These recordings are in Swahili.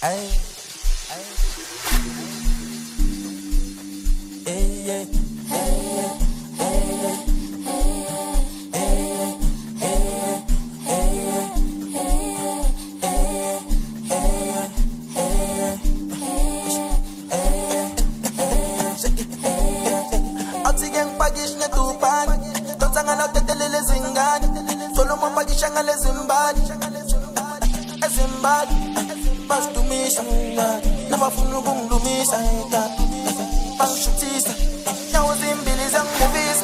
Ay, ay, ay, ay, solo mapagisha ngale zimbali ezimbali basdumisa nabafuna ukungilumisa bangishutisa nyawo zimbili zangimuvisa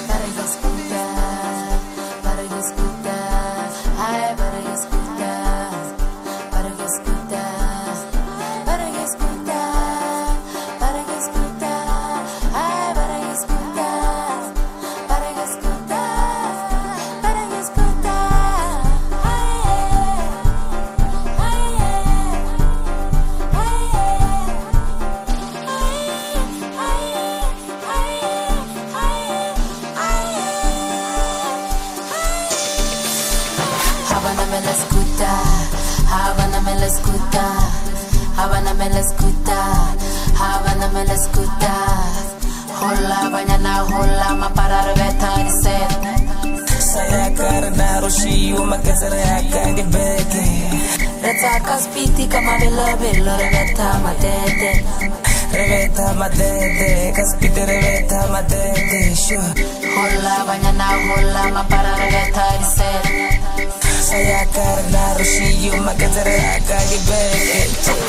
Havana me la escuta, hola bañana hola ma para revetar y set. Saya karena roshi uma kesera kage beke. Reta kaspiti kama bela reveta madede, kaspiti reveta madede. Sure. Hola bañana hola ma para revetar y set. Saya karena roshi uma kesera kage beke.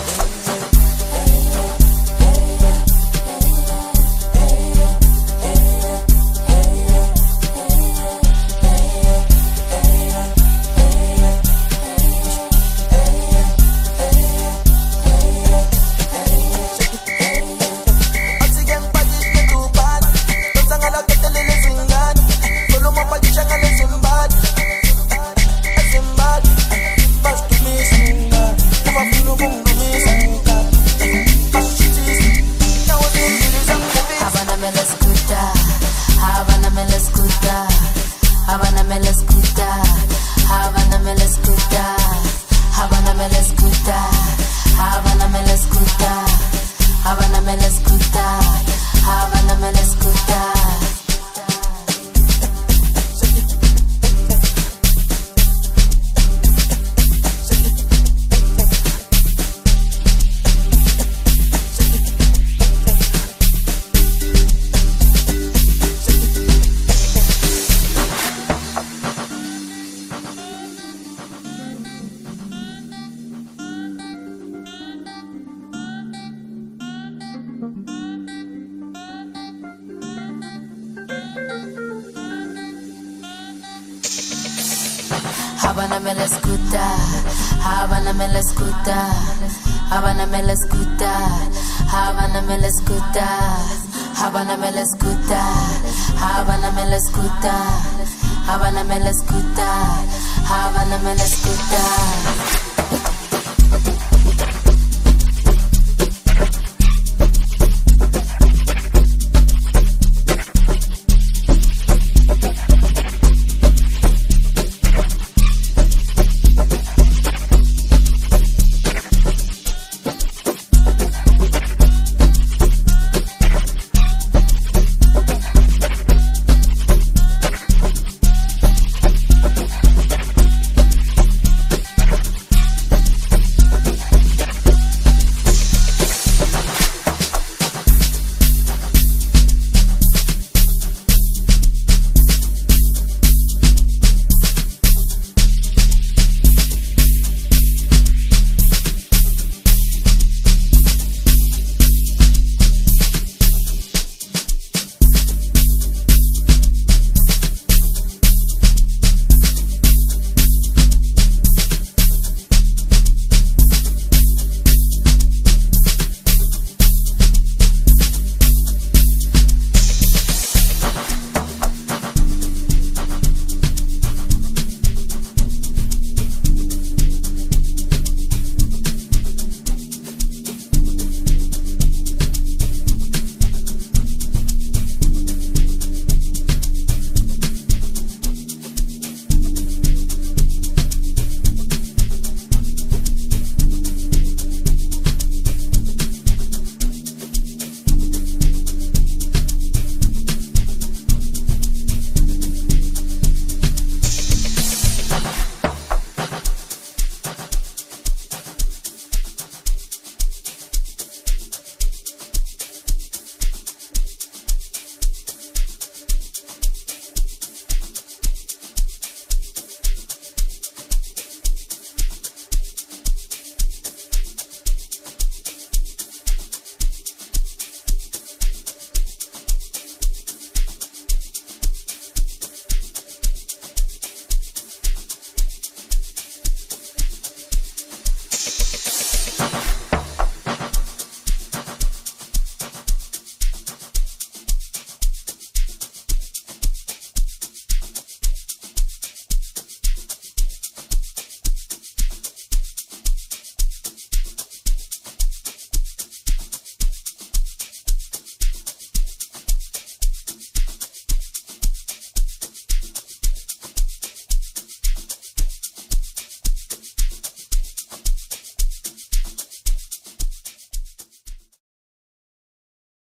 Havana me la escuta, Havana me la escuta, Havana me la escuta, Havana me la escuta, Havana me la escuta, Havana me la escuta, Havana me la escuta, Havana me la escuta.